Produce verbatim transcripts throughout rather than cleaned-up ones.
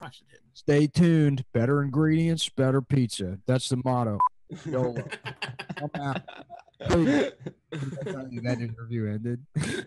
course it didn't. Stay tuned. Better ingredients, better pizza. That's the motto. YOLO. I'm out. Please. That's how that interview ended.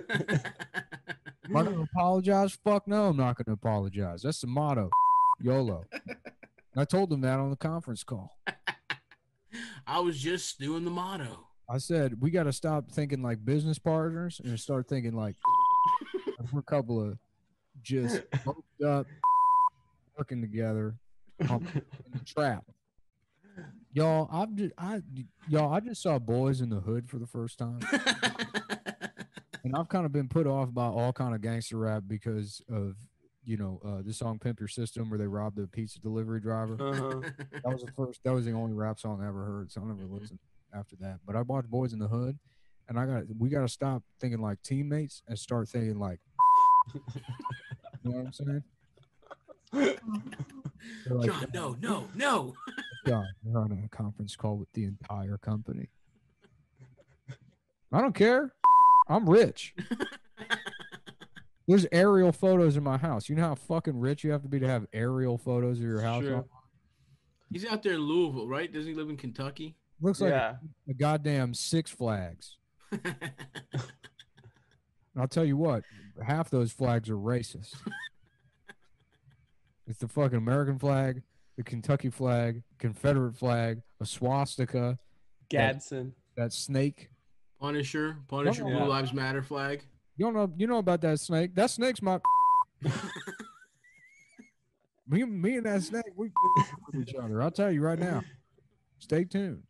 Am I going to apologize? Fuck no, I'm not going to apologize. That's the motto. YOLO. I told them that on the conference call. I was just doing the motto. I said, we got to stop thinking like business partners and start thinking like we're a couple of just roped up, working together in the trap. Y'all, I've just, I, y'all, I just saw Boys in the Hood for the first time. And I've kind of been put off by all kind of gangster rap because of, you know, uh, the song Pimp Your System where they robbed the pizza delivery driver. Uh-huh. That was the first, that was the only rap song I ever heard. So I never listened after that. But I watched Boys in the Hood and I got, we got to stop thinking like teammates and start thinking like, you know what I'm saying? Like, John, no, no, no. John, we're on a conference call with the entire company. I don't care. I'm rich. There's aerial photos in my house. You know how fucking rich you have to be to have aerial photos of your house? True. He's out there in Louisville, right? Doesn't he live in Kentucky? Looks like Yeah. a, a goddamn Six Flags. And I'll tell you what, half those flags are racist. It's the fucking American flag, the Kentucky flag, Confederate flag, a swastika, Gadsden. that, that snake. Punisher, Punisher, Yeah. Blue Lives Matter flag. You don't know, you know about that snake? That snake's my. me, me and that snake, we with each other. I'll tell you right now. Stay tuned.